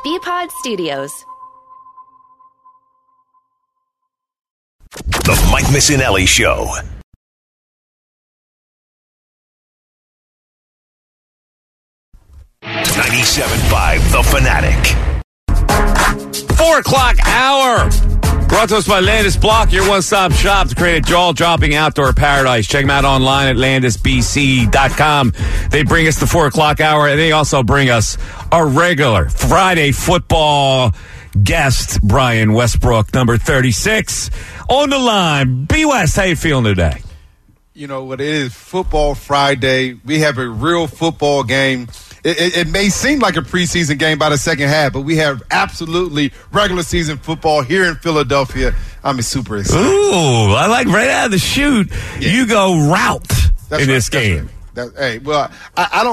BPod Studios. The Mike Missinelli Show. $97.5 The Fanatic. 4 o'clock hour. Brought to us by Landis Block, your one-stop shop to create a jaw-dropping outdoor paradise. Check them out online at landisbc.com. They bring us the 4 o'clock hour, and they also bring us our regular Friday football guest, Brian Westbrook, number 36. On the line, B. West, how you feeling today? You know what it is, Football Friday. We have a real football game. It may seem like a preseason game by the second half, but we have absolutely regular season football here in Philadelphia. I'm super excited. Ooh, I like right out of the chute, you go route in this game. Hey, well, I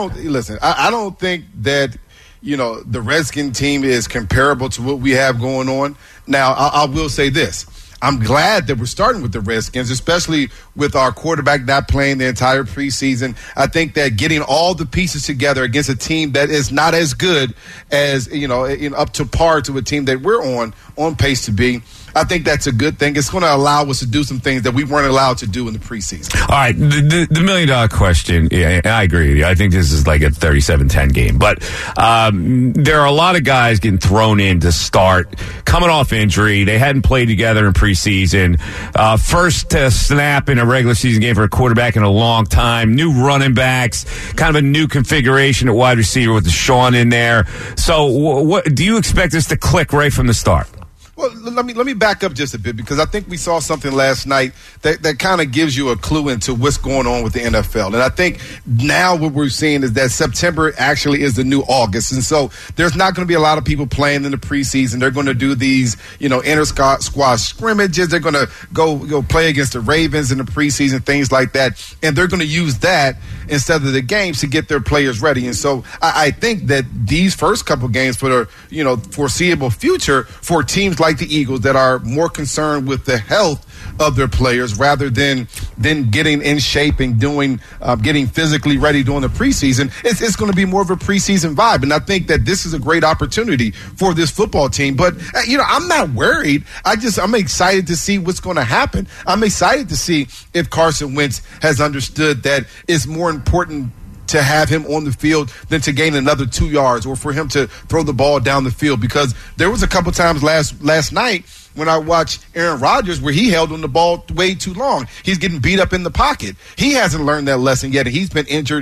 don't think that, you know, the Redskin team is comparable to what we have going on. Now, I will say this. I'm glad that we're starting with the Redskins, especially with our quarterback not playing the entire preseason. I think that getting all the pieces together against a team that is not as good as, you know, up to par to a team that we're on pace to be, I think that's a good thing. It's going to allow us to do some things that we weren't allowed to do in the preseason. All right, the $1 million question, yeah, I agree with you. I think this is like a 37-10 game. But there are a lot of guys getting thrown in to start, coming off injury. They hadn't played together in preseason. First snap in a regular season game for a quarterback in a long time. New running backs, kind of a new configuration at wide receiver with Deshaun in there. So what do you expect this to click right from the start? Well, let me back up just a bit, because I think we saw something last night that kind of gives you a clue into what's going on with the NFL. And I think now what we're seeing is that September actually is the new August. And so there's not going to be a lot of people playing in the preseason. They're going to do these, you know, inter-squad scrimmages. They're going to go play against the Ravens in the preseason, things like that. And they're going to use that instead of the games to get their players ready. And so I think that these first couple games for the, you know, foreseeable future for teams like the Eagles that are more concerned with the health of their players rather than getting in shape and getting physically ready during the preseason, it's going to be more of a preseason vibe. And I think that this is a great opportunity for this football team. But, you know, I'm not worried. I'm excited to see what's going to happen. I'm excited to see if Carson Wentz has understood that it's more important to have him on the field than to gain another 2 yards or for him to throw the ball down the field. Because there was a couple times last night when I watched Aaron Rodgers where he held on the ball way too long. He's getting beat up in the pocket. He hasn't learned that lesson yet, and he's been injured,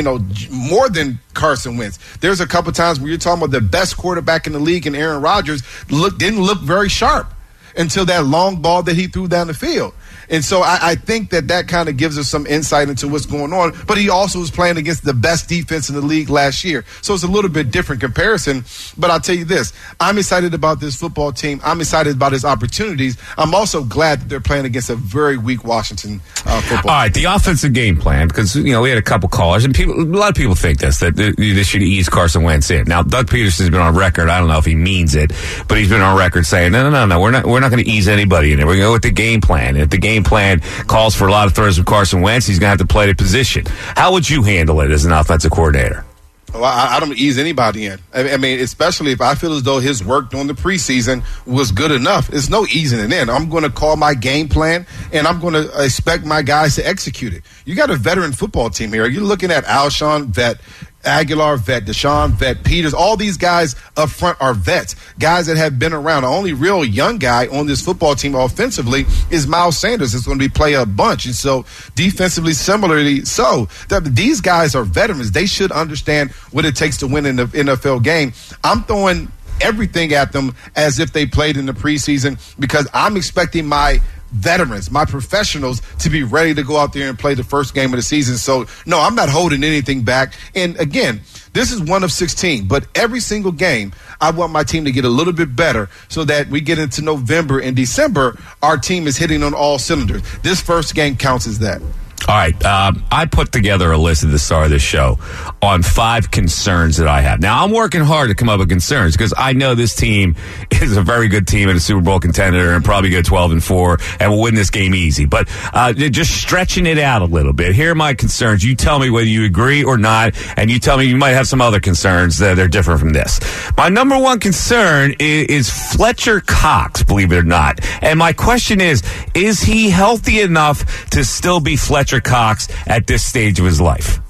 more than Carson Wentz. There's a couple times where you're talking about the best quarterback in the league, and Aaron Rodgers didn't look very sharp until that long ball that he threw down the field. And so I think that kind of gives us some insight into what's going on. But he also was playing against the best defense in the league last year. So it's a little bit different comparison. But I'll tell you this. I'm excited about this football team. I'm excited about his opportunities. I'm also glad that they're playing against a very weak Washington football. All right, the offensive game plan, because, you know, we had a couple callers, and a lot of people think that they should ease Carson Wentz in. Now, Doug Peterson's been on record. I don't know if he means it, but he's been on record saying, no, we're not going to ease anybody in there. We're going to go with the game plan. If the game plan calls for a lot of throws from Carson Wentz, he's going to have to play the position. How would you handle it as an offensive coordinator? Well, I don't ease anybody in. I mean, especially if I feel as though his work during the preseason was good enough. There's no easing it in. I'm going to call my game plan, and I'm going to expect my guys to execute it. You got a veteran football team here. You're looking at Alshon, vet, Aguilar, vet, Deshaun, vet, Peters. All these guys up front are vets, guys that have been around. The only real young guy on this football team offensively is Miles Sanders. It's going to be play a bunch. And so defensively, similarly, these guys are veterans. They should understand what it takes to win in the NFL game. I'm throwing everything at them as if they played in the preseason, because I'm expecting my veterans, my professionals, to be ready to go out there and play the first game of the season. So, no, I'm not holding anything back. And, again, this is one of 16, but every single game, I want my team to get a little bit better so that we get into November and December, our team is hitting on all cylinders. This first game counts as that. All right, I put together a list at the start of this show on 5 concerns that I have. Now, I'm working hard to come up with concerns because I know this team is a very good team and a Super Bowl contender and probably go 12-4 and will win this game easy. But just stretching it out a little bit. Here are my concerns. You tell me whether you agree or not, and you tell me you might have some other concerns that are different from this. My number one concern is Fletcher Cox, believe it or not. And my question is he healthy enough to still be Fletcher Cox at this stage of his life?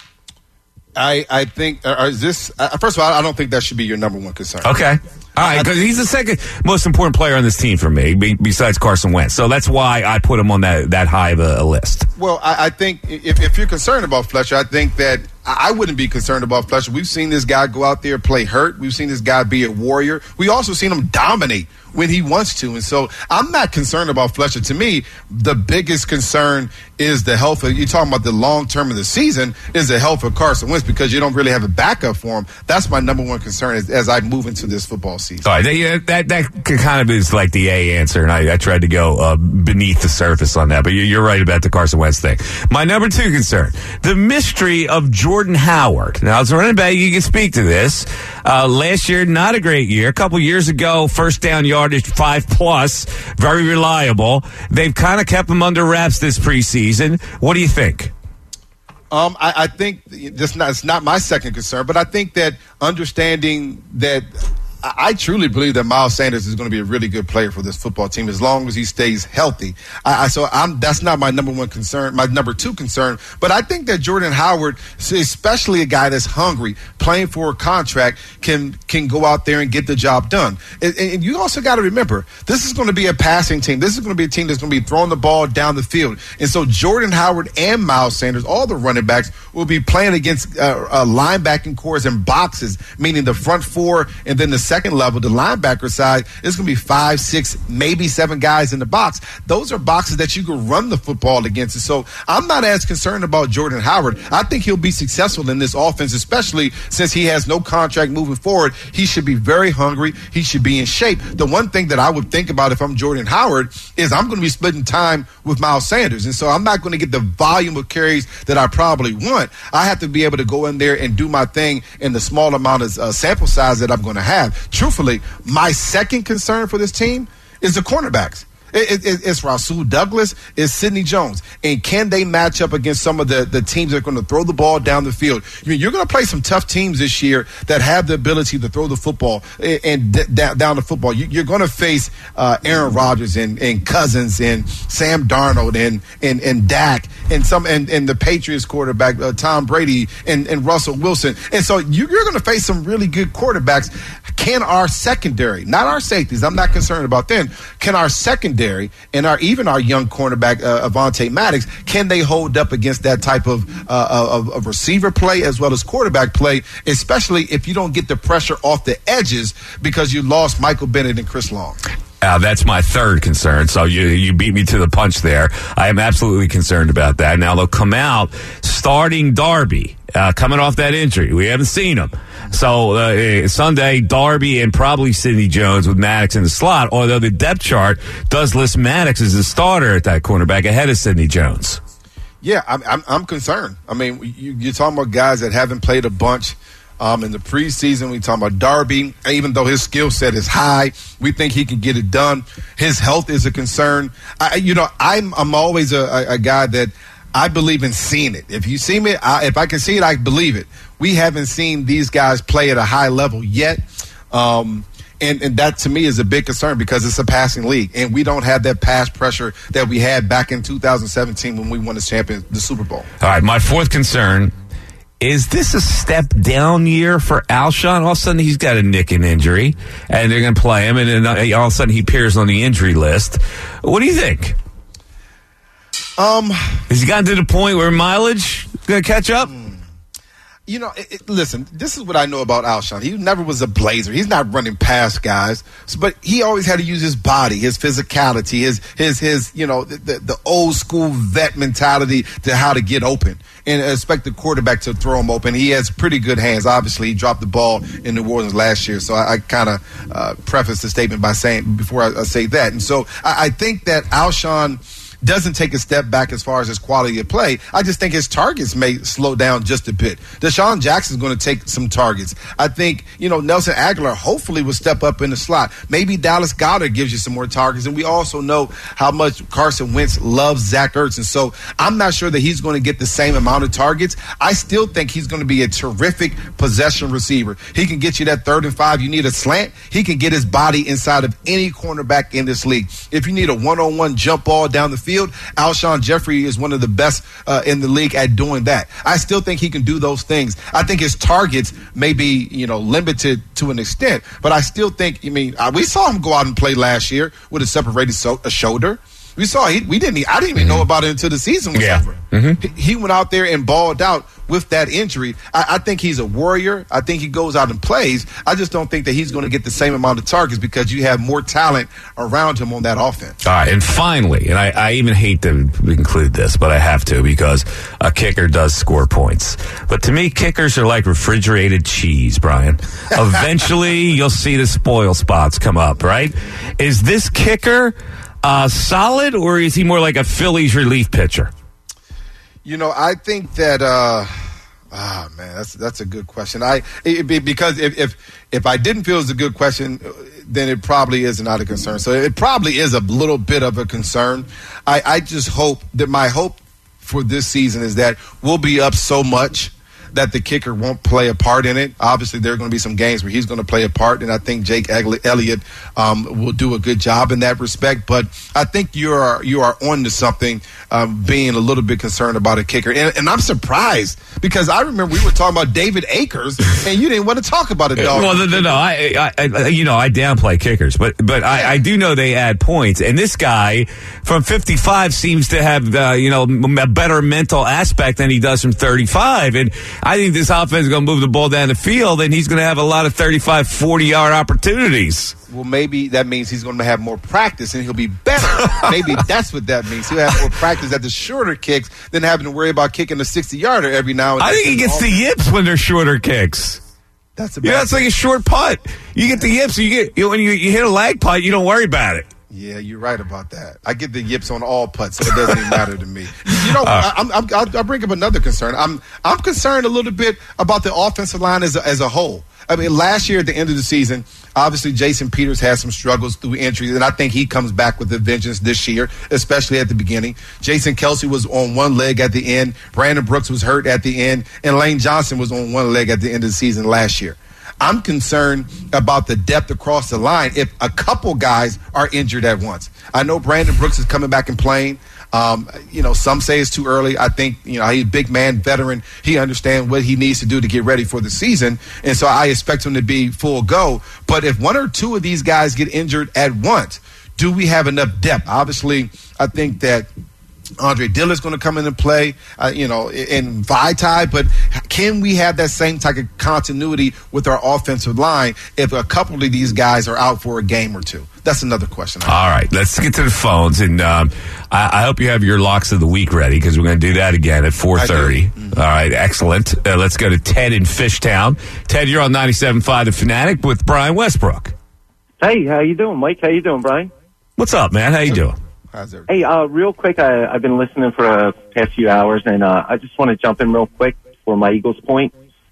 I think, first of all, I don't think that should be your number one concern. Okay. All right, because he's the second most important player on this team for me, besides Carson Wentz. So that's why I put him on that high of a list. Well, I think if you're concerned about Fletcher, I think that I wouldn't be concerned about Fletcher. We've seen this guy go out there, play hurt. We've seen this guy be a warrior. We also seen him dominate when he wants to. And so I'm not concerned about Fletcher. To me, the biggest concern is the health of, you're talking about the long term of the season, is the health of Carson Wentz, because you don't really have a backup for him. That's my number one concern as I move into this football season. All right, that kind of is like the A answer, and I tried to go beneath the surface on that, but you're right about the Carson Wentz thing. My number 2 concern, the mystery of Jordan Howard. Now, as a running back, you can speak to this. Last year, not a great year. A couple years ago, first down yardage 5+, very reliable. They've kind of kept him under wraps this preseason. What do you think? I think it's not my second concern, but I think that understanding that I truly believe that Miles Sanders is going to be a really good player for this football team as long as he stays healthy. That's not my number one concern, my number 2 concern. But I think that Jordan Howard, especially a guy that's hungry, playing for a contract, can go out there and get the job done. And you also got to remember, this is going to be a passing team. This is going to be a team that's going to be throwing the ball down the field. And so Jordan Howard and Miles Sanders, all the running backs, will be playing against linebacking cores and boxes, meaning the front 4 and then the second level, the linebacker side, it's going to be 5, 6, maybe 7 guys in the box. Those are boxes that you can run the football against. And so I'm not as concerned about Jordan Howard. I think he'll be successful in this offense, especially since he has no contract moving forward. He should be very hungry. He should be in shape. The one thing that I would think about if I'm Jordan Howard is I'm going to be splitting time with Miles Sanders. And so I'm not going to get the volume of carries that I probably want. I have to be able to go in there and do my thing in the small amount of sample size that I'm going to have. Truthfully, my second concern for this team is the cornerbacks. It's Rasul Douglas, it's Sidney Jones. And can they match up against some of the teams that are going to throw the ball down the field? I mean, you're going to play some tough teams this year that have the ability to throw the football and down the football. You're going to face Aaron Rodgers and Cousins and Sam Darnold and Dak and the Patriots quarterback, Tom Brady and Russell Wilson. And so you're going to face some really good quarterbacks. Can our secondary, not our safeties, I'm not concerned about them, can our secondary and even our young cornerback Avonte Maddox, can they hold up against that type of receiver play as well as quarterback play, especially if you don't get the pressure off the edges because you lost Michael Bennett and Chris Long? That's my third concern. So you beat me to the punch there. I am absolutely concerned about that. Now they'll come out starting Darby, coming off that injury. We haven't seen him. So Sunday, Darby and probably Sidney Jones with Maddox in the slot, although the depth chart does list Maddox as the starter at that cornerback ahead of Sidney Jones. Yeah, I'm concerned. I mean, you're talking about guys that haven't played a bunch. In the preseason, we talking about Darby. Even though his skill set is high, we think he can get it done. His health is a concern. I'm always a guy that I believe in seeing it. If you see me, if I can see it, I believe it. We haven't seen these guys play at a high level yet. And that, to me, is a big concern because it's a passing league. And we don't have that pass pressure that we had back in 2017 when we won the Super Bowl. All right, my fourth concern, is this a step down year for Alshon? All of a sudden, he's got a nick and injury, and they're going to play him, and then all of a sudden he appears on the injury list. What do you think? Has he gotten to the point where mileage is going to catch up? Listen, this is what I know about Alshon. He never was a blazer. He's not running past guys, but he always had to use his body, his physicality, his the old school vet mentality to how to get open and expect the quarterback to throw him open. He has pretty good hands. Obviously, he dropped the ball in New Orleans last year, so I kind of preface the statement by saying before I say that. And so I think that Alshon doesn't take a step back as far as his quality of play. I just think his targets may slow down just a bit. Deshaun Jackson's going to take some targets. I think, Nelson Aguilar hopefully will step up in the slot. Maybe Dallas Goedert gives you some more targets. And we also know how much Carson Wentz loves Zach Ertz. And so I'm not sure that he's going to get the same amount of targets. I still think he's going to be a terrific possession receiver. He can get you that 3rd and 5. You need a slant. He can get his body inside of any cornerback in this league. If you need a one-on-one jump ball down the field, Alshon Jeffrey is one of the best in the league at doing that. I still think he can do those things. I think his targets may be, limited to an extent, but I still think, we saw him go out and play last year with a separated shoulder. We saw I didn't even know about it until the season was over. Mm-hmm. He went out there and balled out with that injury. I think he's a warrior. I think he goes out and plays. I just don't think that he's going to get the same amount of targets because you have more talent around him on that offense. All right, and finally, and I even hate to include this, but I have to because a kicker does score points. But to me, kickers are like refrigerated cheese, Brian. Eventually, you'll see the spoil spots come up, right? Is this kicker solid, or is he more like a Phillies relief pitcher? I think that that's a good question. Because if I didn't feel it was a good question, then it probably is not a concern. So it probably is a little bit of a concern. I just hope that my hope for this season is that we'll be up so much that the kicker won't play a part in it. Obviously, there are going to be some games where he's going to play a part, and I think Jake Elliott will do a good job in that respect. But I think you are on to something, being a little bit concerned about a kicker. And I'm surprised because I remember we were talking about David Akers, and you didn't want to talk about it, dog. Well, no. I downplay kickers, but I do know they add points. And this guy from 55 seems to have a better mental aspect than he does from 35. And I think this offense is going to move the ball down the field, and he's going to have a lot of 35, 40-yard opportunities. Well, maybe that means he's going to have more practice, and he'll be better. Maybe that's what that means. He'll have more practice at the shorter kicks than having to worry about kicking a 60-yarder every now and then. I think he gets the yips when they're shorter kicks. That's it's like a short putt. You get the yips. When you hit a lag putt, you don't worry about it. Yeah, you're right about that. I get the yips on all putts, so it doesn't even matter to me. I'll bring up another concern. I'm concerned a little bit about the offensive line as a whole. I mean, last year at the end of the season, obviously Jason Peters had some struggles through injuries, and I think he comes back with a vengeance this year, especially at the beginning. Jason Kelce was on one leg at the end. Brandon Brooks was hurt at the end, and Lane Johnson was on one leg at the end of the season last year. I'm concerned about the depth across the line if a couple guys are injured at once. I know Brandon Brooks is coming back and playing. Some say it's too early. I think, he's a big man, veteran. He understands what he needs to do to get ready for the season. And so I expect him to be full go. But if one or two of these guys get injured at once, do we have enough depth? Obviously, I think that Andre Diller's going to come in and play, in Vaitai, but can we have that same type of continuity with our offensive line if a couple of these guys are out for a game or two? That's another question. All right, let's get to the phones, and I hope you have your locks of the week ready because we're going to do that again at 4:30. Mm-hmm. All right, excellent. Let's go to Ted in Fishtown. Ted, you're on 97.5 The Fanatic with Brian Westbrook. Hey, how you doing, Mike? How you doing, Brian? What's up, man? How you doing? Hey, real quick, I've been listening for the past few hours, and I just want to jump in real quick for my Eagles point.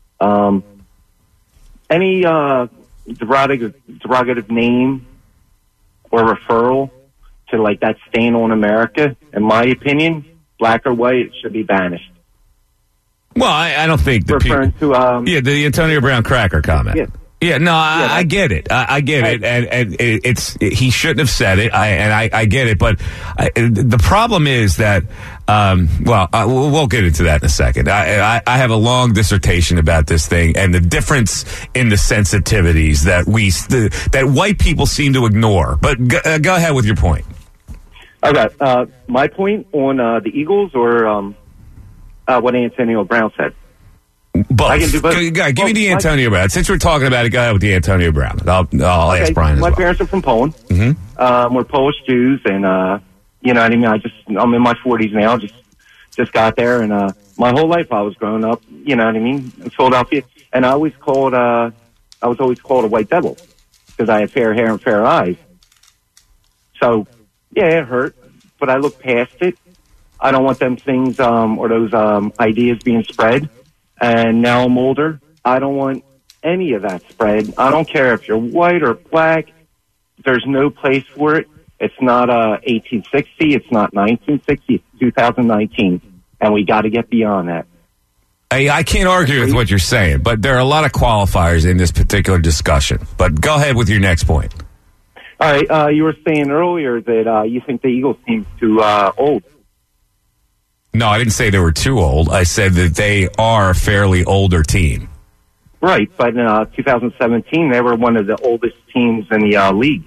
Any derogative name or referral to like that stain on America, in my opinion, black or white, it should be banished. Well, I don't think referring to the Antonio Brown cracker comment. Yeah. Yeah, no, I get it. I get it, and he shouldn't have said it. I get it, but the problem is that we'll get into that in a second. I have a long dissertation about this thing and the difference in the sensitivities that white people seem to ignore. But go ahead with your point. Okay, my point on the Eagles or what Antonio Brown said. Both. I can do both. Give me the Antonio Brown. Since we're talking about it, go ahead with the Antonio Brown. I'll ask Brian as well. My parents are from Poland. Mm-hmm. We're Polish Jews, and you know what I mean. I'm in my 40s now. Just got there, and my whole life I was growing up. You know what I mean, in Philadelphia, and I was always called a white devil because I had fair hair and fair eyes. So yeah, it hurt, but I look past it. I don't want them things or those ideas being spread. And now I'm older. I don't want any of that spread. I don't care if you're white or black. There's no place for it. It's not 1860. It's not 1960. It's 2019. And we got to get beyond that. I can't argue with what you're saying, but there are a lot of qualifiers in this particular discussion. But go ahead with your next point. All right. You were saying earlier that you think the Eagles team's too old. No, I didn't say they were too old. I said that they are a fairly older team. Right, but in 2017, they were one of the oldest teams in the league.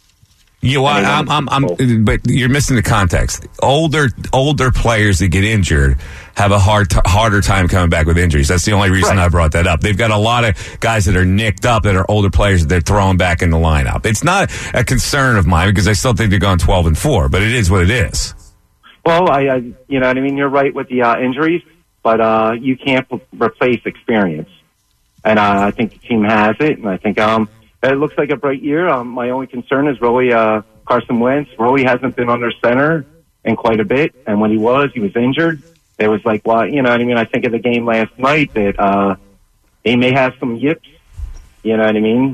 But you're missing the context. Older players that get injured have a harder time coming back with injuries. That's the only reason I brought that up. They've got a lot of guys that are nicked up that are older players that they're throwing back in the lineup. It's not a concern of mine because I still think they're going 12-4, but it is what it is. Well, I you know what I mean? You're right with the injuries, but you can't replace experience. And I think the team has it, and I think it looks like a bright year. My only concern is really Carson Wentz. Really hasn't been under center in quite a bit, and when he was injured. It was like, well, you know what I mean? I think of the game last night that he may have some yips, you know what I mean?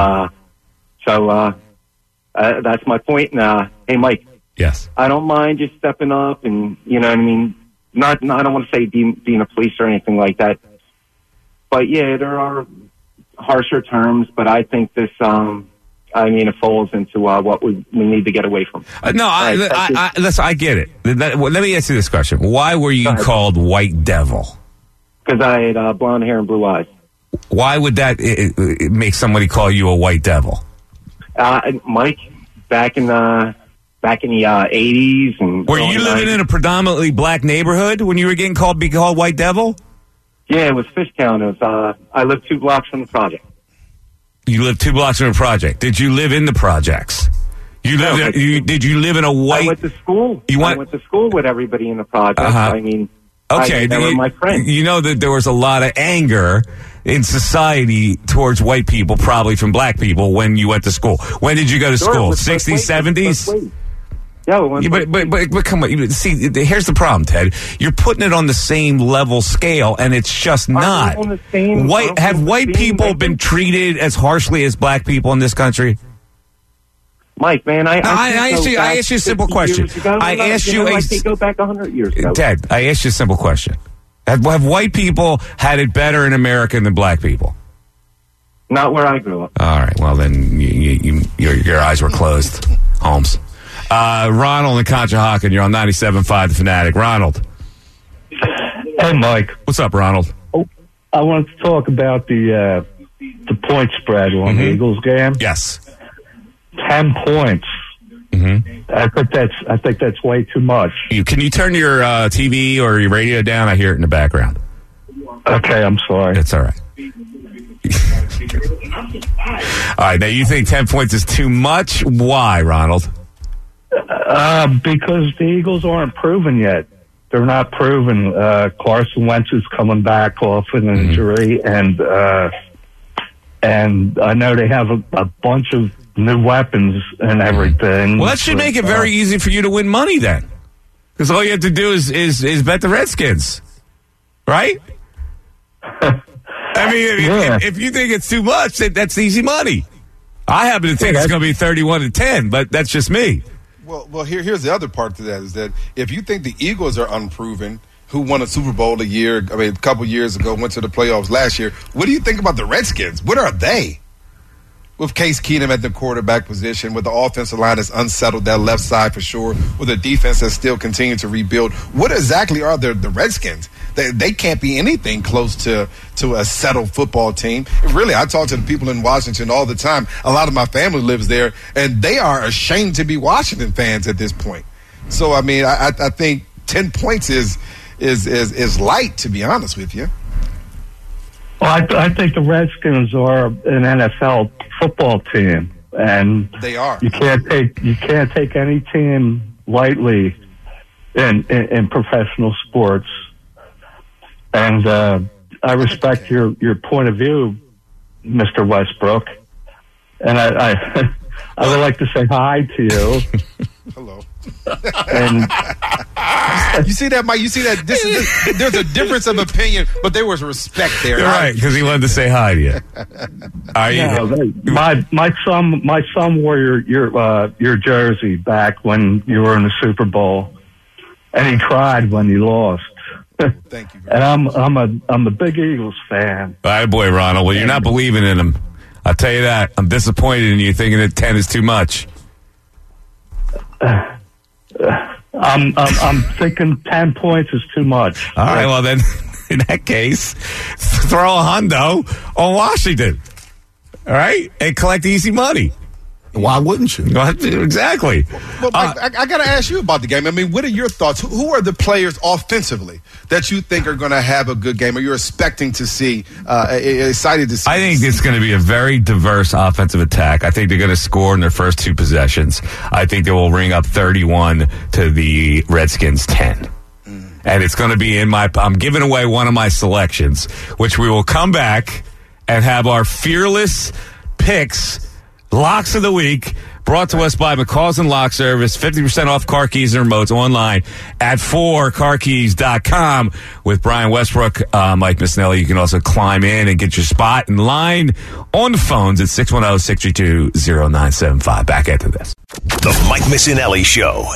So that's my point. And, hey, Mike. Yes. I don't mind just stepping up and, you know what I mean? I don't want to say being a police or anything like that. But, yeah, there are harsher terms, but I think this, it falls into what we need to get away from. I get it. Let me ask you this question. Why were you called White Devil? Because I had blonde hair and blue eyes. Why would that make somebody call you a White Devil? Mike, back in the 80s. And were you living in a predominantly black neighborhood when you were getting called White Devil? Yeah, it was Fishtown. It was, I lived 2 blocks from the project. You lived 2 blocks from the project. Did you live in the projects? Did you live in a white... I went to school. I went to school with everybody in the project. I mean, okay, they were my friends. You know that there was a lot of anger in society towards white people, probably from black people, when you went to school. When did you go to school? 60s, 70s? Yeah, but come on. See, here's the problem, Ted. You're putting it on the same level scale, and it's just not. Have white people been treated as harshly as black people in this country? Mike, man, I asked you a simple question. I go back 100 years ago. Ted, I asked you a simple question. Have white people had it better in America than black people? Not where I grew up. All right. Well, then your eyes were closed, Holmes. Ronald in Conshohocken, you're on 97.5 The Fanatic. Ronald. Hey, Mike. What's up, Ronald? I wanted to talk about the point spread on the Eagles game. Yes. 10 points. Mm-hmm. I think that's way too much. Can you turn your TV or your radio down? I hear it in the background. Okay, I'm sorry. That's all right. All right, now you think 10 points is too much? Why, Ronald? Because the Eagles aren't proven yet. They're not proven. Carson Wentz is coming back off an injury, and I know they have a bunch of new weapons and everything. Well, that should make it very easy for you to win money then, because all you have to do is bet the Redskins, right? I mean, if you think it's too much, that's easy money. I happen to think it's going to be 31-10, but that's just me. Well, here's the other part to that is that if you think the Eagles are unproven, who won a Super Bowl a couple years ago, went to the playoffs last year, what do you think about the Redskins? What are they? With Case Keenum at the quarterback position, with the offensive line that's unsettled, that left side for sure, with a defense that's still continuing to rebuild, what exactly are the Redskins? They can't be anything close to a settled football team. Really, I talk to the people in Washington all the time. A lot of my family lives there, and they are ashamed to be Washington fans at this point. So, I mean, I think 10 points is light, to be honest with you. Well, I think the Redskins are an NFL football team, and they are. You can't take any team lightly in professional sports. And I respect your point of view, Mr. Westbrook, and I would like to say hi to you. Hello. And You see that, Mike? You see that? There's a difference of opinion, but there was respect there. You're right, because he wanted to say hi to you. my son wore your jersey back when you were in the Super Bowl, and he cried when you lost. Thank you. And I'm a big Eagles fan. All right, boy, Ronald. Well, you're not believing in him. I'll tell you that. I'm disappointed in you thinking that 10 is too much. I'm thinking 10 points is too much. All right, well then, in that case, throw a hundo on Washington. All right, and collect easy money. Why wouldn't you? Exactly. Well, Mike, I got to ask you about the game. I mean, what are your thoughts? Who are the players offensively that you think are going to have a good game, or you're expecting to see, excited to see? I think it's going to be a very diverse offensive attack. I think they're going to score in their first two possessions. I think they will ring up 31 to the Redskins 10. And it's going to be I'm giving away one of my selections, which we will come back and have our fearless picks, locks of the week, brought to us by McCausland Lock Service. 50% off car keys and remotes online at 4carkeys.com. With Brian Westbrook, Mike Missinelli. You can also climb in and get your spot in line on the phones at 610-632-0975. Back after this. The Mike Missinelli Show.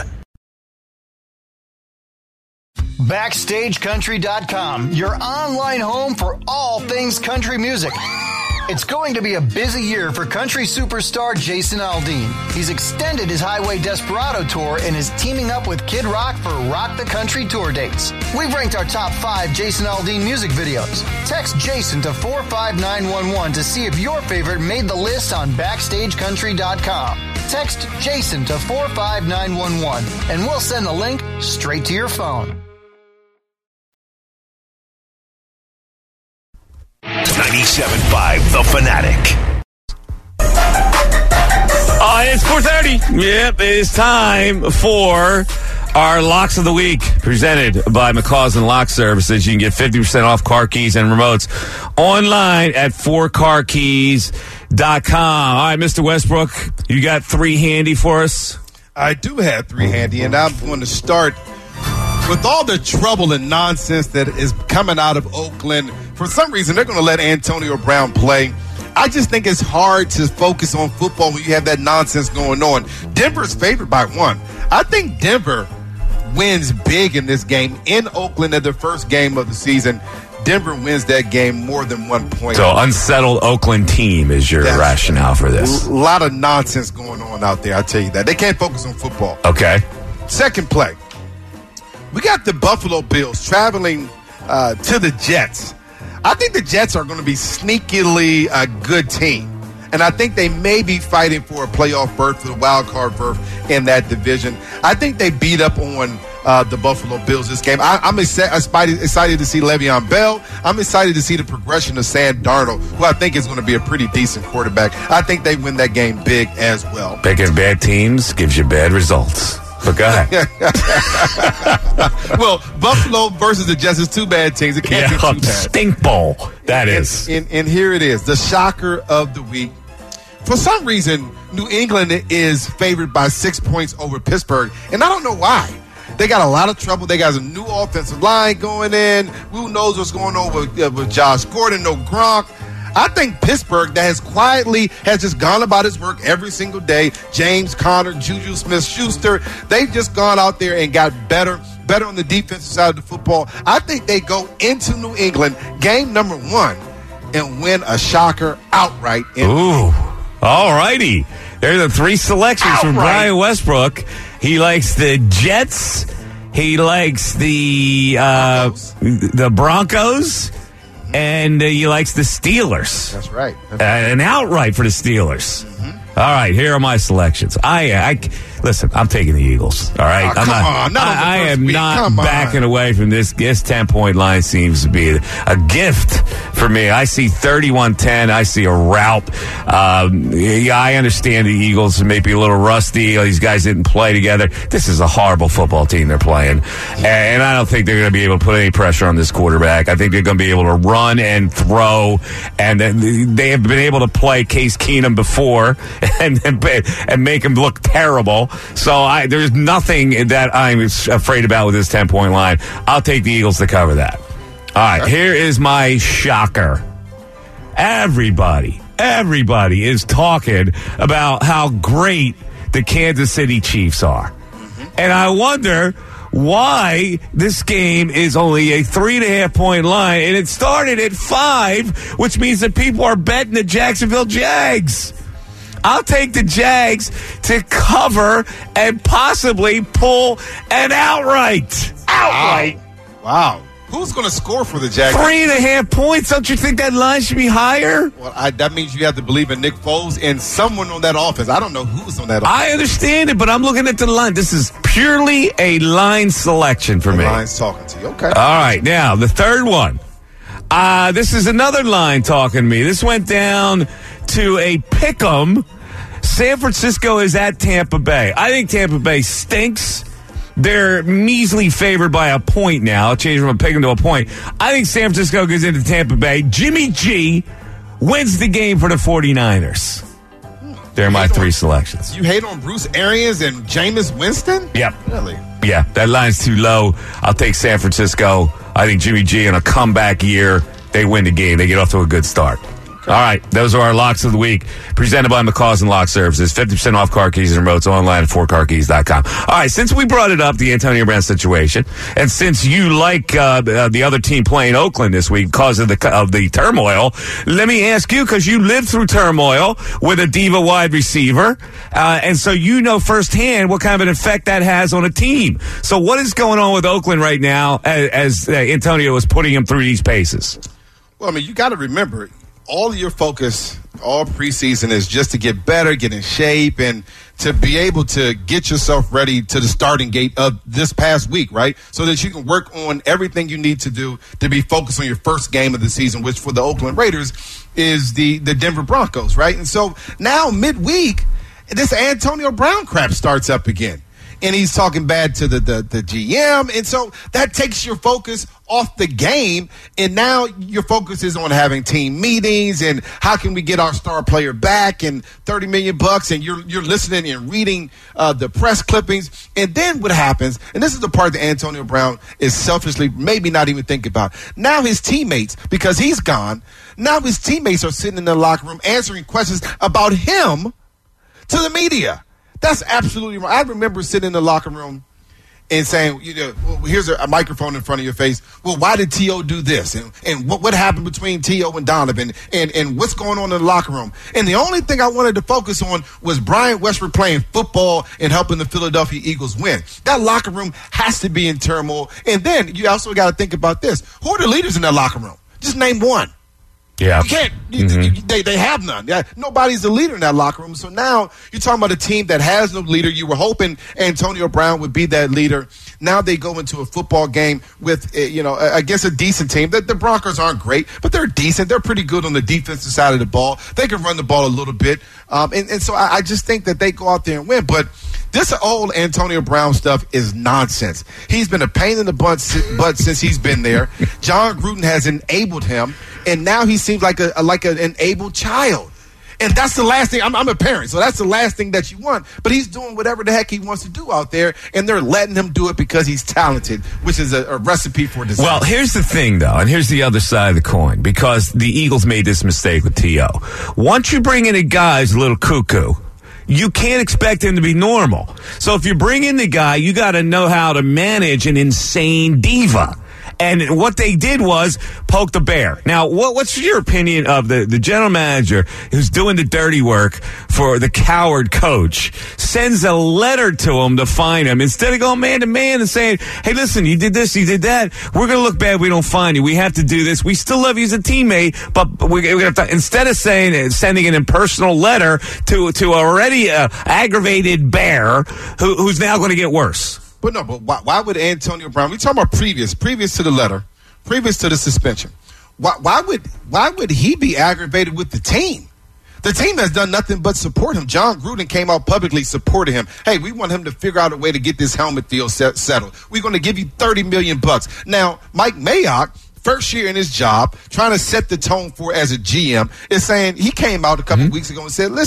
BackstageCountry.com, your online home for all things country music. It's going to be a busy year for country superstar Jason Aldean. He's extended his Highway Desperado tour and is teaming up with Kid Rock for Rock the Country tour dates. We've ranked our top 5 Jason Aldean music videos. Text Jason to 45911 to see if your favorite made the list on BackstageCountry.com. Text Jason to 45911 and we'll send the link straight to your phone. 97.5 The Fanatic. It's 4:30. Yep, it is time for our Locks of the Week, presented by McCausland Lock Services. You can get 50% off car keys and remotes online at 4carkeys.com. All right, Mr. Westbrook, you got 3 handy for us? I do have 3 handy, and I'm going to start with all the trouble and nonsense that is coming out of Oakland. For some reason, they're going to let Antonio Brown play. I just think it's hard to focus on football when you have that nonsense going on. Denver's favored by 1. I think Denver wins big in this game in Oakland at the first game of the season. Denver wins that game more than 1 point. So unsettled Oakland team is your rationale for this. A lot of nonsense going on out there, I'll tell you that. They can't focus on football. Okay. Second play. We got the Buffalo Bills traveling to the Jets. I think the Jets are going to be sneakily a good team. And I think they may be fighting for a playoff berth, for the wild card berth in that division. I think they beat up on the Buffalo Bills this game. I'm excited to see Le'Veon Bell. I'm excited to see the progression of Sam Darnold, who I think is going to be a pretty decent quarterback. I think they win that game big as well. Picking bad teams gives you bad results. But go ahead. Well, Buffalo versus the Jets is 2 bad teams. It can't be too bad. Stink bowl. That is. And here it is, the shocker of the week. For some reason, New England is favored by 6 points over Pittsburgh, and I don't know why. They got a lot of trouble. They got a new offensive line going in. Who knows what's going on with Josh Gordon, no Gronk. I think Pittsburgh, that has just gone about its work every single day. James Conner, Juju Smith-Schuster, they've just gone out there and got better on the defensive side of the football. I think they go into New England, game number 1, and win a shocker outright. Ooh, all righty. There's the 3 selections from Brian Westbrook. He likes the Jets. He likes the Broncos. And he likes the Steelers. That's right. An outright for the Steelers. Mm-hmm. All right, here are my selections. Listen, I'm taking the Eagles. All right, I am not backing away from this. This 10-point line seems to be a gift for me. I see 31-10. I see a rout. I understand the Eagles may be a little rusty. These guys didn't play together. This is a horrible football team they're playing, and I don't think they're going to be able to put any pressure on this quarterback. I think they're going to be able to run and throw, and they have been able to play Case Keenum before and make him look terrible. So there's nothing that I'm afraid about with this 10-point line. I'll take the Eagles to cover that. All right, here is my shocker. Everybody is talking about how great the Kansas City Chiefs are. And I wonder why this game is only a 3.5-point line, and it started at 5, which means that people are betting the Jacksonville Jags. I'll take the Jags to cover and possibly pull an outright. Wow. Who's going to score for the Jags? 3.5 points. Don't you think that line should be higher? Well, that means you have to believe in Nick Foles and someone on that offense. I don't know who's on that offense. I understand it, but I'm looking at the line. This is purely a line selection for me. Line's talking to you. Okay. All right. Now, the third one. This is another line talking to me. This went down to a pick'em. San Francisco is at Tampa Bay. I think Tampa Bay stinks. They're measly favored by a point now. I'll change from a pick 'em to a point. I think San Francisco goes into Tampa Bay. Jimmy G wins the game for the 49ers. They're my 3 selections. You hate on Bruce Arians and Jameis Winston? Yep. Really? Yeah, that line's too low. I'll take San Francisco. I think Jimmy G in a comeback year, they win the game. They get off to a good start. All right, those are our locks of the week, presented by McCaws and Lock Services. 50% off car keys and remotes online at 4carkeys.com. All right, since we brought it up, the Antonio Brown situation, and since you like the other team playing Oakland this week because of the turmoil, let me ask you, because you lived through turmoil with a diva wide receiver, and so you know firsthand what kind of an effect that has on a team. So what is going on with Oakland right now as Antonio is putting him through these paces? Well, I mean, you got to remember, all of your focus all preseason is just to get better, get in shape, and to be able to get yourself ready to the starting gate of this past week, right? So that you can work on everything you need to do to be focused on your first game of the season, which for the Oakland Raiders is the Denver Broncos, right? And so now midweek, this Antonio Brown crap starts up again. And he's talking bad to the GM. And so that takes your focus off the game. And now your focus is on having team meetings and how can we get our star player back and $30 million. And you're listening and reading the press clippings. And then what happens, and this is the part that Antonio Brown is selfishly maybe not even thinking about. Now his teammates, because he's gone, now his teammates are sitting in the locker room answering questions about him to the media. That's absolutely wrong. I remember sitting in the locker room and saying, well, here's a microphone in front of your face. Well, why did T.O. do this? And what happened between T.O. and Donovan? And what's going on in the locker room? And the only thing I wanted to focus on was Brian Westbrook playing football and helping the Philadelphia Eagles win. That locker room has to be in turmoil. And then you also got to think about this. Who are the leaders in that locker room? Just name one. Yeah. You can't. They have none. Nobody's the leader in that locker room. So now you're talking about a team that has no leader. You were hoping Antonio Brown would be that leader. Now they go into a football game with, against a decent team. The Broncos aren't great, but they're decent. They're pretty good on the defensive side of the ball. They can run the ball a little bit. And so I just think that they go out there and win. But this old Antonio Brown stuff is nonsense. He's been a pain in the butt since he's been there. John Gruden has enabled him, and now he seems like an enabled child. And that's the last thing. I'm a parent, so that's the last thing that you want. But he's doing whatever the heck he wants to do out there, and they're letting him do it because he's talented, which is a recipe for disaster. Well, here's the thing, though, and here's the other side of the coin, because the Eagles made this mistake with T.O. Once you bring in a guy who's a little cuckoo, you can't expect him to be normal. So if you bring in the guy, you got to know how to manage an insane diva. And what they did was poke the bear. Now, what's your opinion of the general manager who's doing the dirty work for the coward coach, sends a letter to him to fine him instead of going man to man and saying, hey, listen, you did this, you did that. We're going to look bad if we don't find you. We have to do this. We still love you as a teammate, but we're going to have to, instead of sending an impersonal letter to already aggravated bear who's now going to get worse. But why would Antonio Brown, we're talking about previous to the letter, previous to the suspension, why would he be aggravated with the team? The team has done nothing but support him. John Gruden came out publicly supporting him. Hey, we want him to figure out a way to get this helmet deal settled. We're going to give you $30 million. Now, Mike Mayock, first year in his job, trying to set the tone for as a GM, is saying he came out a couple weeks ago and said, listen,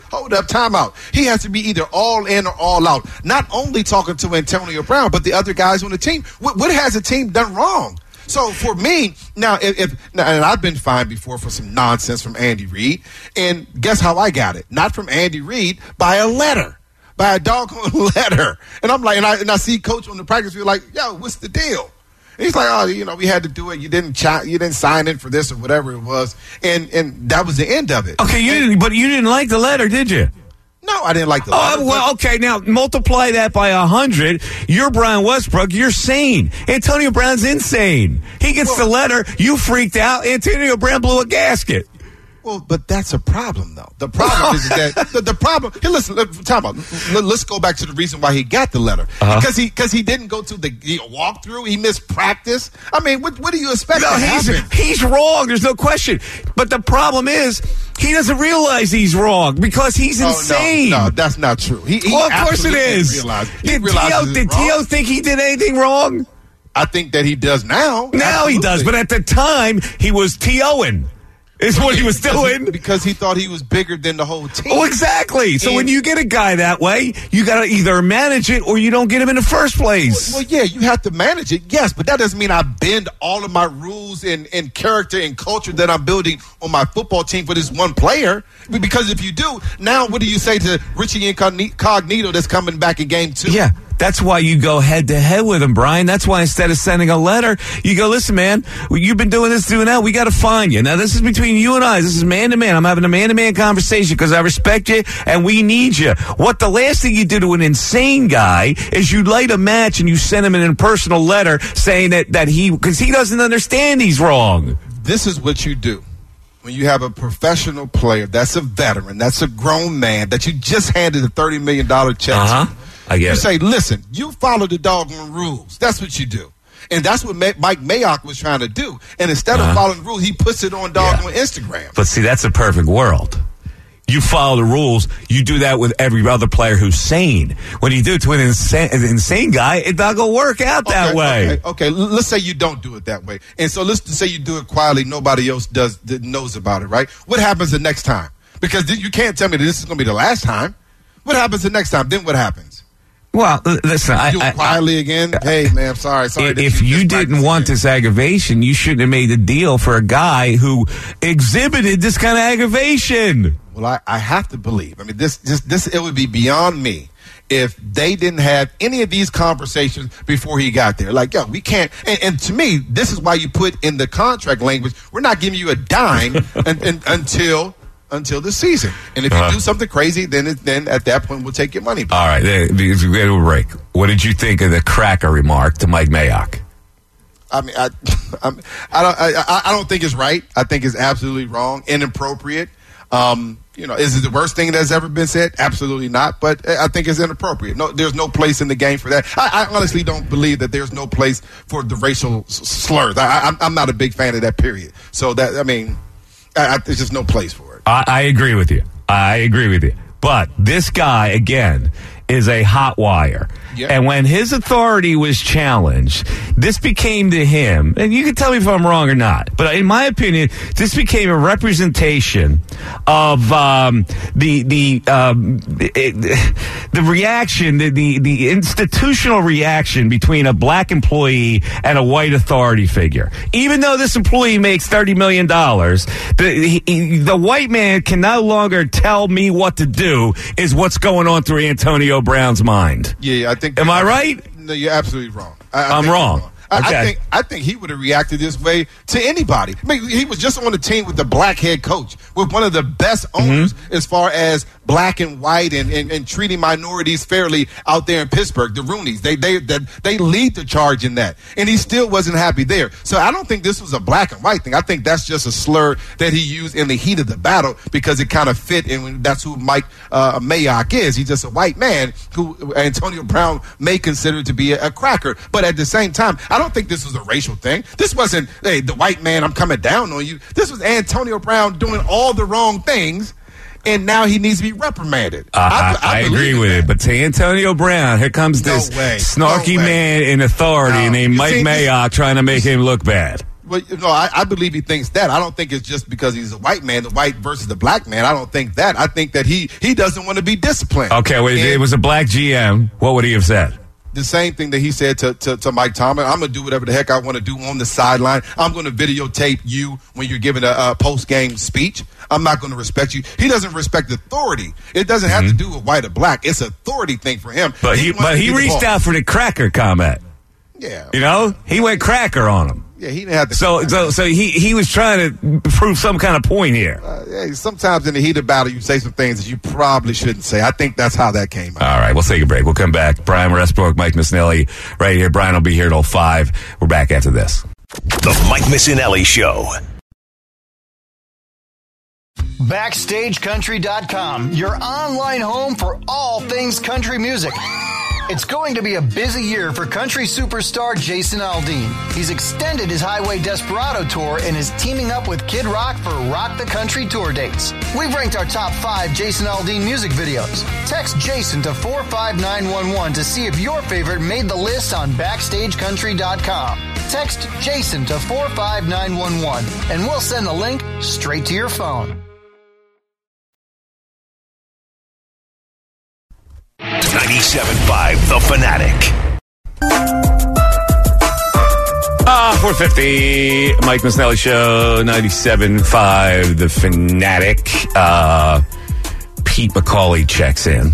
hold up, time out. He has to be either all in or all out. Not only talking to Antonio Brown, but the other guys on the team. What has the team done wrong? So for me, now, and I've been fined before for some nonsense from Andy Reid, and guess how I got it? Not from Andy Reid, by a letter. By a doggone letter. And I'm like, and I see Coach on the practice field like, yo, what's the deal? And he's like, oh, we had to do it. You didn't sign in for this or whatever it was. And that was the end of it. Okay, you didn't like the letter, did you? No, I didn't like the letter. Oh, well, okay, now multiply that by 100. You're Brian Westbrook. You're sane. Antonio Brown's insane. He gets the letter. You freaked out. Antonio Brown blew a gasket. Well, but that's a problem, though. The problem is that the problem. Hey, listen, time out. Let's go back to the reason why he got the letter because he didn't go to the walkthrough. He missed practice. I mean, what do you expect? No, he's wrong. There's no question. But the problem is he doesn't realize he's wrong because he's insane. No, that's not true. Well, of course it is. Did T.O. think he did anything wrong? I think that he does now. Now Absolutely. he does, but at the time he was T.O.ing. Is what he was doing. Because he thought he was bigger than the whole team. Oh, exactly. So when you get a guy that way, you got to either manage it or you don't get him in the first place. Well, yeah, you have to manage it, yes, but that doesn't mean I bend all of my rules and character and culture that I'm building on my football team for this one player. Because if you do, now what do you say to Richie Incognito that's coming back in game 2? Yeah. That's why you go head-to-head with him, Brian. That's why instead of sending a letter, you go, listen, man, you've been doing that. We got to find you. Now, this is between you and I. This is man-to-man. I'm having a man-to-man conversation because I respect you and we need you. What the last thing you do to an insane guy is you light a match and you send him an impersonal letter saying that because he doesn't understand he's wrong. This is what you do. When you have a professional player that's a veteran, that's a grown man, that you just handed a $30 million check to. You say, listen, you follow the doggone rules. That's what you do. And that's what Mike Mayock was trying to do. And instead of following the rules, he puts it on doggone Instagram. But see, that's a perfect world. You follow the rules. You do that with every other player who's sane. When you do it to an insane guy, it's not going to work out that way. Okay. Let's say you don't do it that way. And so let's say you do it quietly. Nobody else knows about it, right? What happens the next time? Because you can't tell me that this is going to be the last time. What happens the next time? Then what happens? Well, listen, do it quietly again. Hey, man, I'm sorry. If you didn't want this aggravation, you shouldn't have made a deal for a guy who exhibited this kind of aggravation. Well, I have to believe. I mean, this it would be beyond me if they didn't have any of these conversations before he got there. Like, yo, we can't. And to me, this is why you put in the contract language, we're not giving you a dime until the season. And if you do something crazy, then at that point we'll take your money back. All right, because we got a break. What did you think of the cracker remark to Mike Mayock? I mean, I don't think it's right. I think it's absolutely wrong, inappropriate. Is it the worst thing that's ever been said? Absolutely not. But I think it's inappropriate. No, there's no place in the game for that. I honestly don't believe that there's no place for the racial slurs. I'm not a big fan of that. Period. So that there's just no place for it. I agree with you. But this guy, again, is a hot wire. Yep. And when his authority was challenged, this became to him, and you can tell me if I'm wrong or not, but in my opinion, this became a representation of the reaction, the institutional reaction between a black employee and a white authority figure. Even though this employee makes $30 million, the white man can no longer tell me what to do, is what's going on through Antonio Brown's mind. Yeah, I think. Am I right? No, you're absolutely wrong. I'm wrong. Okay. I think he would have reacted this way to anybody. I mean, he was just on the team with the black head coach, with one of the best owners as far as black and white and treating minorities fairly out there in Pittsburgh. The Rooneys, they lead the charge in that, and he still wasn't happy there. So I don't think this was a black and white thing. I think that's just a slur that he used in the heat of the battle because it kind of fit, and that's who Mike Mayock is. He's just a white man who Antonio Brown may consider to be a cracker, but at the same time, I don't think this was a racial thing. This wasn't, hey, the white man, I'm coming down on you. This was Antonio Brown doing all the wrong things, and now he needs to be reprimanded. I agree with it. But to Antonio Brown, here comes this snarky man in authority named Mike Mayock trying to make him look bad. Well, I believe he thinks that. I don't think it's just because he's a white man, the white versus the black man. I don't think that. I think that he doesn't want to be disciplined. Okay, well, it was a black GM. What would he have said? The same thing that he said to Mike Tomlin. I'm going to do whatever the heck I want to do on the sideline. I'm going to videotape you when you're giving a post-game speech. I'm not going to respect you. He doesn't respect authority. It doesn't have to do with white or black. It's an authority thing for him. But he reached out for the cracker comment. Yeah. You know? He went cracker on him. Yeah, he didn't have to. So he was trying to prove some kind of point here. Yeah, sometimes in the heat of battle, you say some things that you probably shouldn't say. I think that's how that came out. All right, we'll take a break. We'll come back. Brian Westbrook, Mike Missinelli, right here. Brian will be here till 5. We're back after this. The Mike Missinelli Show. BackstageCountry.com, your online home for all things country music. It's going to be a busy year for country superstar Jason Aldean. He's extended his Highway Desperado tour and is teaming up with Kid Rock for Rock the Country tour dates. We've ranked our top 5 Jason Aldean music videos. Text Jason to 45911 to see if your favorite made the list on BackstageCountry.com. Text Jason to 45911 and we'll send the link straight to your phone. 97.5 The Fanatic. 450, Mike Missinelli Show, 97.5 The Fanatic. Pete McCauley checks in.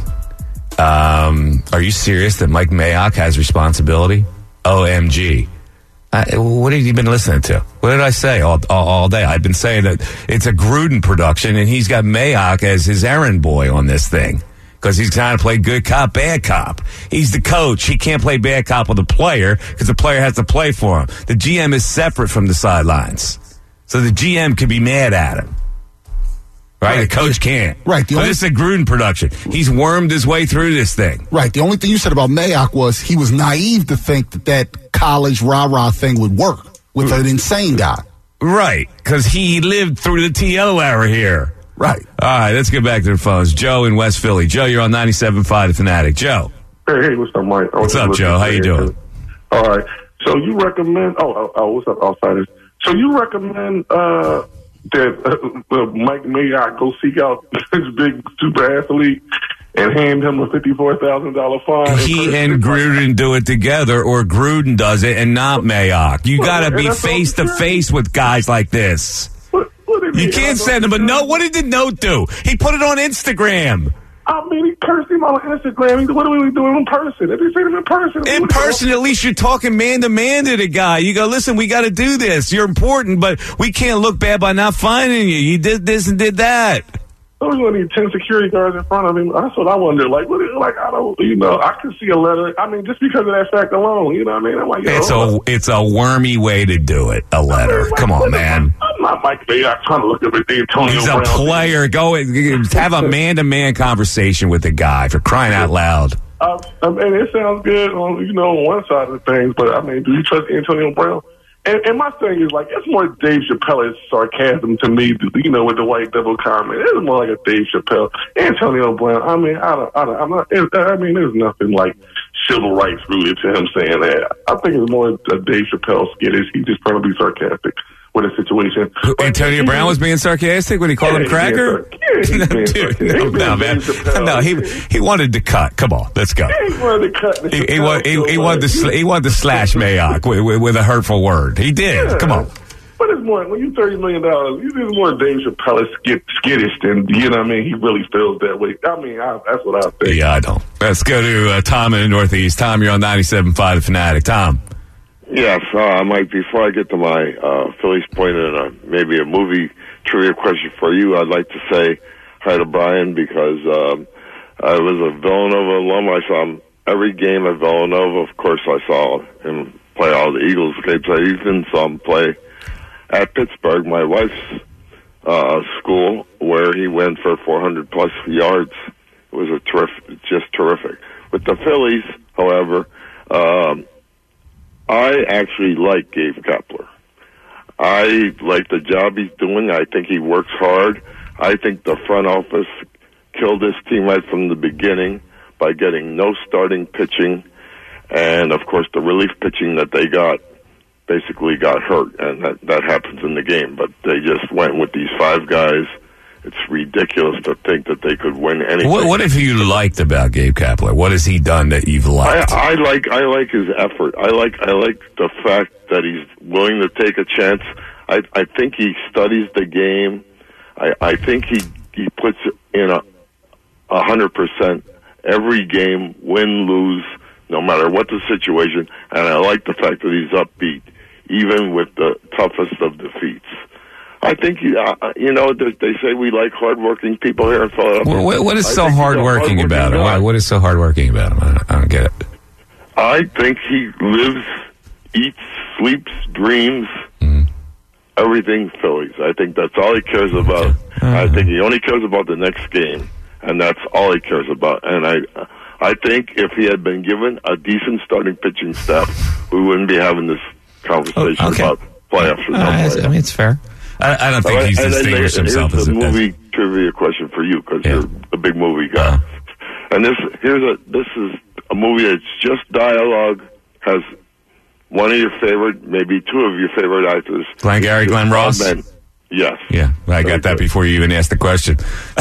Are you serious that Mike Mayock has responsibility? OMG. What have you been listening to? What did I say all day? I've been saying that it's a Gruden production, and he's got Mayock as his errand boy on this thing. Because he's trying to play good cop, bad cop. He's the coach. He can't play bad cop with the player because the player has to play for him. The GM is separate from the sidelines. So the GM could be mad at him. Right? The coach can't. Right. But this is a Gruden production. He's wormed his way through this thing. Right. The only thing you said about Mayock was he was naive to think that college rah-rah thing would work with an insane guy. Right. Because he lived through the TO era here. Right. All right, let's get back to the phones. Joe in West Philly. Joe, you're on 97.5 The Fanatic. Joe. Hey, what's up, Mike? What's up, Joe? How you doing? All right. So you recommend... what's up, Outsiders? So you recommend that Mike Mayock go seek out this big super athlete and hand him a $54,000 fine? He and Gruden do it together, or Gruden does it and not Mayock. You got to be face-to-face with guys like this. You can't send him a note. What did the note do? He put it on Instagram. I mean, he cursed him on Instagram. What are we doing in person? If he said him in person. In person, at least you're talking man-to-man to the guy. You go, listen, we got to do this. You're important, but we can't look bad by not finding you. You did this and did that. There was only 10 security guards in front of him. That's what I wonder. I can see a letter. I mean, just because of that fact alone, you know what I mean? I'm like, it's a wormy way to do it, a letter. Come on, man. I'm not Mike Mayock trying to look at the Antonio He's Brown. a player. Go have a man-to-man conversation with the guy, for crying out loud. I mean, it sounds good on one side of things, but I mean, do you trust Antonio Brown? And my thing is, it's more Dave Chappelle's sarcasm to me, with the white devil comment. It's more like a Dave Chappelle. Antonio Brown, I mean, there's nothing like civil rights rooted to him saying that. I think it's more a Dave Chappelle skit. He's just trying to be sarcastic with a situation. Antonio Brown was being sarcastic when he called him cracker? No, he wanted to cut. Come on, let's go. He wanted to cut. He wanted to slash Mayock with a hurtful word. He did. Yeah. Come on. But it's more, when you $30 million, it's more Dave Chappelle skittish than, you know what I mean? He really feels that way. I mean, that's what I think. Yeah, I don't. Let's go to Tom in the Northeast. Tom, you're on 97.5 The Fanatic. Tom. Yes, Mike, before I get to my Phillies point and maybe a movie trivia question for you, I'd like to say hi to Brian because I was a Villanova alum. I saw him every game at Villanova. Of course, I saw him play all the Eagles games. I even saw him play at Pittsburgh, my wife's school, where he went for 400-plus yards. It was just terrific. With the Phillies, however, I actually like Gabe Kapler. I like the job he's doing. I think he works hard. I think the front office killed this team right from the beginning by getting no starting pitching and, of course, the relief pitching that they got basically got hurt, and that happens in the game. But they just went with these 5 guys. It's ridiculous to think that they could win anything. What have you liked about Gabe Kapler? What has he done that you've liked? I like his effort. I like the fact that he's willing to take a chance. I think he studies the game. I think he puts in 100% every game, win, lose, no matter what the situation. And I like the fact that he's upbeat, even with the toughest of defeats. I think, they say we like hardworking people here in Philadelphia. What is so hardworking about him? What is so hardworking about him? I don't get it. I think he lives, eats, sleeps, dreams, everything Phillies. I think that's all he cares about. I think he only cares about the next game, and that's all he cares about. And I think if he had been given a decent starting pitching staff, we wouldn't be having this conversation about playoffs or no playoffs. I mean, it's fair. I don't think he's distinguished himself as a movie trivia question for you, because you're a big movie guy. And this is a movie that's just dialogue, has one of your favorite, maybe 2 of your favorite actors. Glenn Ross? Yes. Yeah, I got that before you even asked the question.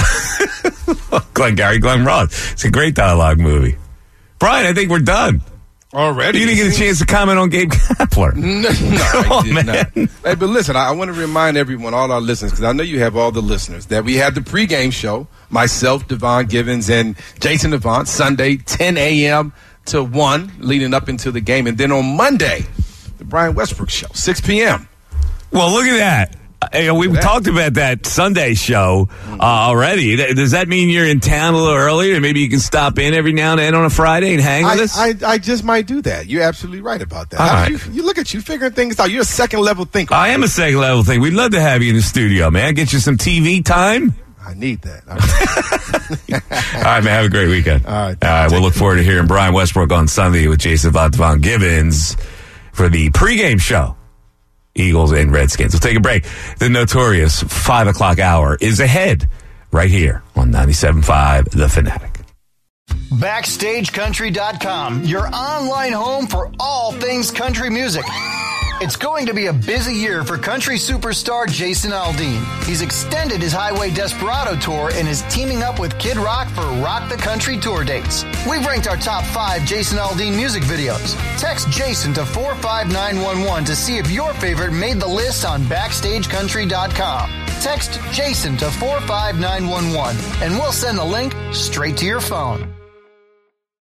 Glenn Ross. It's a great dialogue movie. Brian, I think we're done. Already? You didn't get a chance to comment on Gabe Kapler. No, I did not. Hey, but listen, I want to remind everyone, all our listeners, because I know you have all the listeners, that we have the pregame show, myself, Devon Givens, and Jason Devon, Sunday, 10 a.m. to 1, leading up into the game. And then on Monday, the Brian Westbrook show, 6 p.m. Well, look at that. We've talked about that Sunday show already. Does that mean you're in town a little earlier? Maybe you can stop in every now and then on a Friday and hang with us? I just might do that. You're absolutely right about that. All right. You look at you figuring things out. You're a second-level thinker. I am a second-level thinker. We'd love to have you in the studio, man. Get you some TV time. I need that. All right, man. Have a great weekend. All right. We'll look forward to hearing Brian Westbrook on Sunday with Jason Von Givens for the pregame show. Eagles and Redskins. We'll take a break. The notorious 5 o'clock hour is ahead right here on 97.5 The Fanatic. BackstageCountry.com, your online home for all things country music. It's going to be a busy year for country superstar Jason Aldean. He's extended his Highway Desperado tour and is teaming up with Kid Rock for Rock the Country tour dates. We've ranked our top 5 Jason Aldean music videos. Text Jason to 45911 to see if your favorite made the list on BackstageCountry.com. Text Jason to 45911 and we'll send the link straight to your phone.